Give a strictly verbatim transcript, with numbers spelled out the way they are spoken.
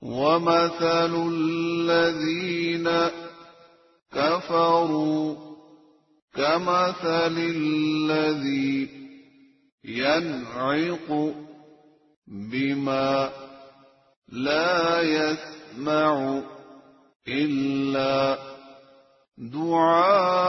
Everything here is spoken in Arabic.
وَمَثَلُ الَّذِينَ كَفَرُوا كَمَثَلِ الَّذِي يَنْعِقُ بِمَا لَا يَسْمَعُ إِلَّا دُعَاءً